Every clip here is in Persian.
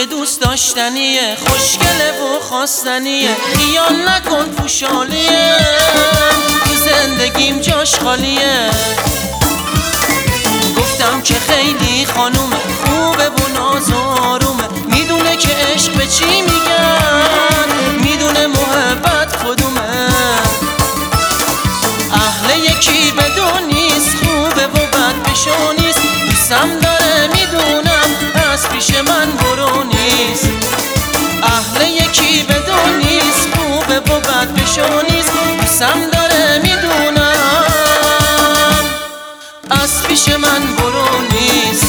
که دوست داشتنیه، خوشگله و خواستنیه، خیال نکن پوشالیه، تو زندگیم جاش خالیه. گفتم که خیلی خانومه، خوبه و ناز و آرومه، میدونه که عشق به چی میگن، میدونه محبت کدومه. اهل یکی بدون نیست، خوبه و بد بشو نیست، دوستم داره میدونم از پیش من برو نیست. اهل یکی بدون نیست، خوبه و بد بشو نیست، دوستم داره میدونم از پیش من برو نیست.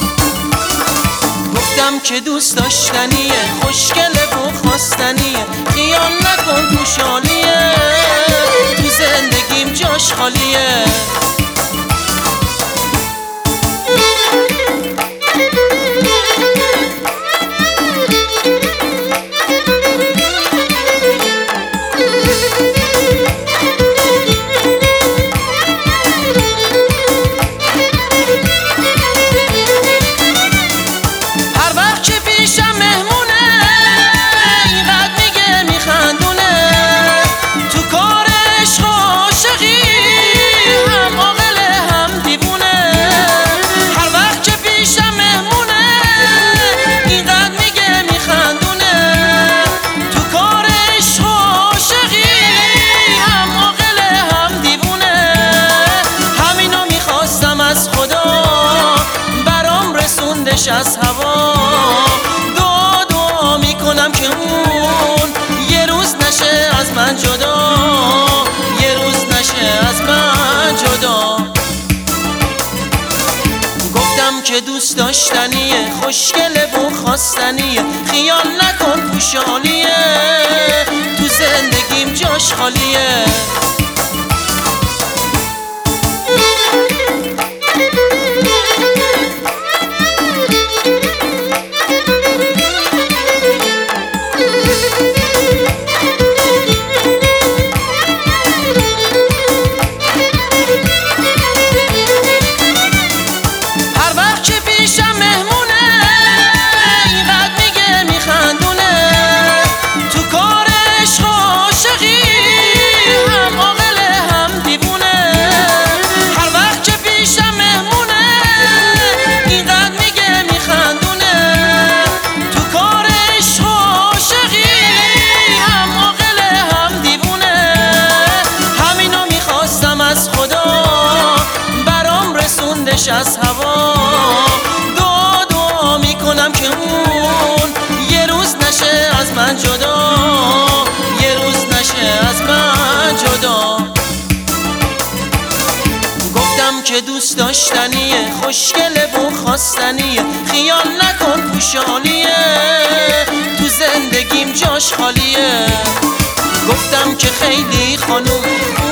گفتم که دوست داشتنیه، خوشگله و خواستنیه، خیال نکن پوشالیه، تو زندگیم جاش خالیه. از هوا دعا میکنم که اون یه روز نشه از من جدا، یه روز نشه از من جدا. گفتم که دوست داشتنیه، خوشگله و خواستنیه، خیال نکن پوشالیه، تو زندگیم جاش خالیه. از هوا دعا میکنم که اون یه روز نشه از من جدا، یه روز نشه از من جدا. گفتم که دوست داشتنیه، خوشگله و خواستنیه، خیال نکن پوشالیه، تو زندگیم جاش خالیه. گفتم که خیلی خانوم